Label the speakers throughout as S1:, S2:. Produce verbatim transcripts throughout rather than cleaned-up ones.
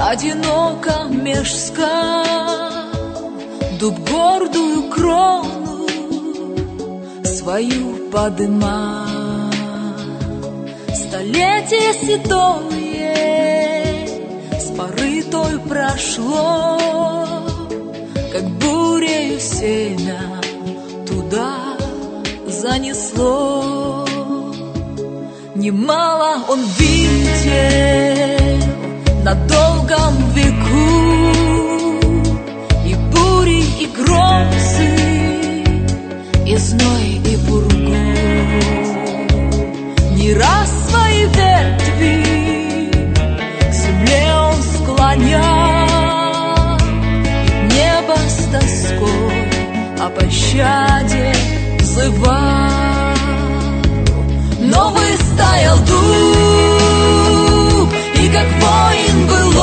S1: одиноко меж скал, дуб гордую крону свою подыма. Столетие седое с поры той прошло, как бурею семя туда занесло. Немало он видел на долгом веку, и бури, и грозы, и зной, и пургу. Не раз свои ветви к земле он склонял, и в небо с тоской о пощаде взывал. Но выстоял дух, и как воин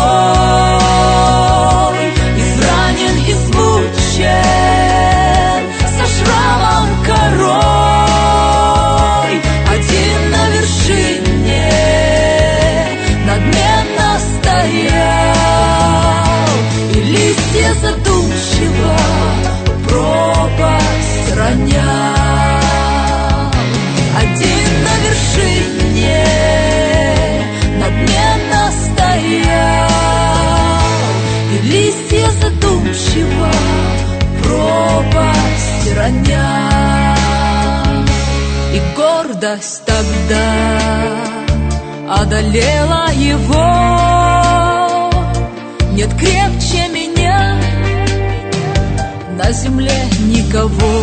S1: былой, изранен, измучен, со шрамом корой, один на вершине надменно стоял, и листья задумчиво пропасть ронял. Один на вершине надменно стоял, и листья задумчиво пропасть ронял. И гордость тогда одолела его. Нет крепче меня на земле никого.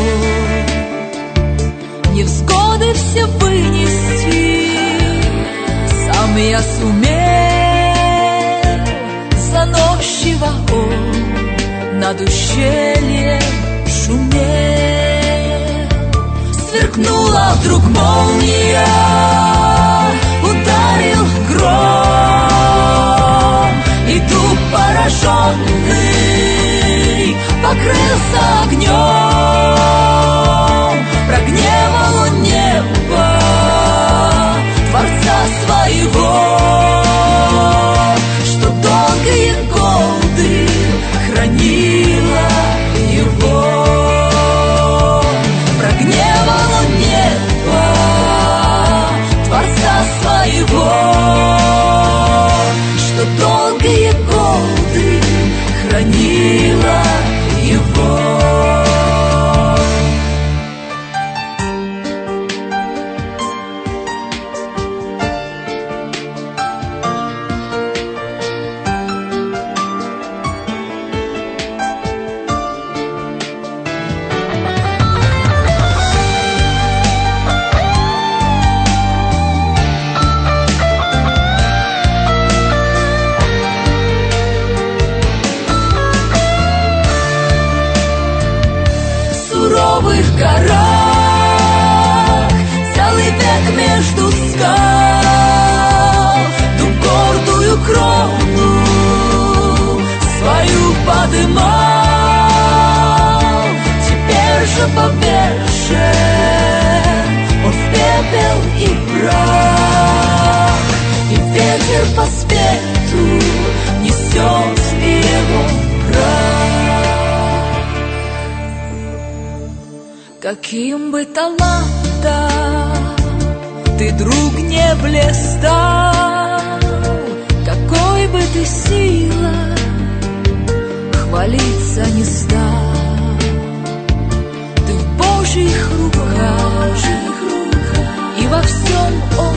S1: Невзгоды все вынести сам я сумел. Заносчиво он над ущельем шумел. Сверкнула вдруг молния, ударил гром, и дуб пораженный покрылся огнем. Прогневал он небо, Творца своего, что долгие годы хранила его. Прогневал он небо, Творца своего, что долгие годы хранила его. В горах целый век между скал, дуб гордую крону свою подымал. Теперь же повержен он в пепел и прах, и ветер по свету несет его прах. Каким бы талантом ты, друг, не блистал, какой бы ты силой хвалиться не стал, ты в Божьих руках, и во всем Он